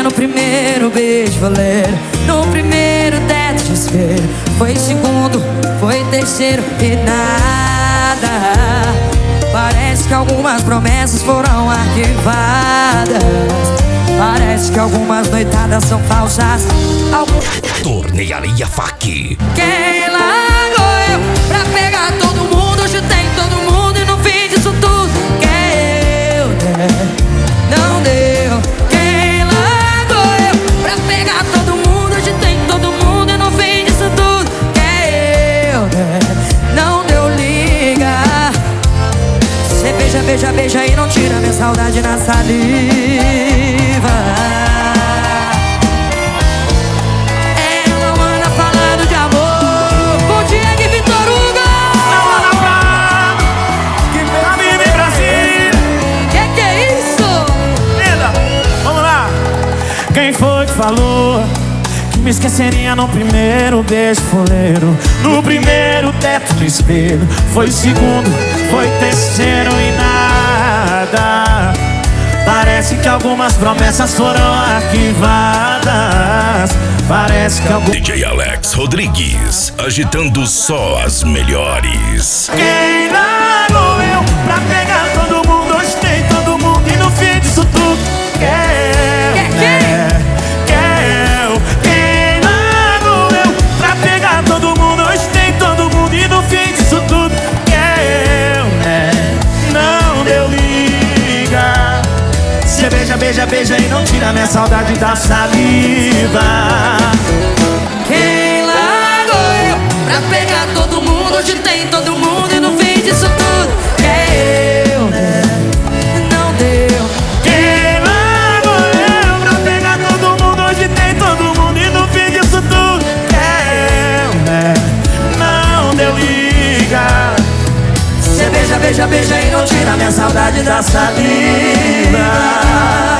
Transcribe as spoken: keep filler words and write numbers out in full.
no primeiro beijo voleiro, no primeiro teto de espelho. Foi segundo, foi terceiro e nada. Parece que algumas promessas foram arquivadas. Parece que algumas noitadas são falsas. Algum... Tornearia F A C. Quem largou eu pra pegar todo mundo? Hoje tem todo mundo e no fim disso tudo quem eu der, não deu. Quem largou eu pra pegar todo mundo? Hoje tem todo mundo e no fim disso tudo quem eu der, não deu. Liga. Cê beija, beija, beija e não tira minha saudade na saliva. Ela manda falando de amor. Bom dia, Gui Vitor Hugo. Que Vive Brasil. Que que é isso? Linda, vamos lá. Quem foi que falou que me esqueceria no primeiro beijo foleiro, no primeiro teto de espelho? Foi segundo, foi terceiro e nada. Parece que algumas promessas foram arquivadas. Parece que algum... D J Alex Rodrigues, agitando só as melhores. Quem largou eu pra pegar todo mundo? Hoje tem todo mundo e no fim disso tudo quer eu, né? Quer eu. Quem largou eu pra pegar todo mundo? Hoje tem todo mundo e no fim disso tudo quer eu, né? Não deu liga. Cê beija, beija, beija e não tira minha saudade da saliva. Quem largou eu pra pegar todo mundo? Hoje tem todo mundo e no fim disso tudo quer eu, né? Não deu. Quem largou eu pra pegar todo mundo? Hoje tem todo mundo e no fim disso tudo quer eu, né? Não deu liga. Cê beija, beija, beija e não tira minha saudade da saliva.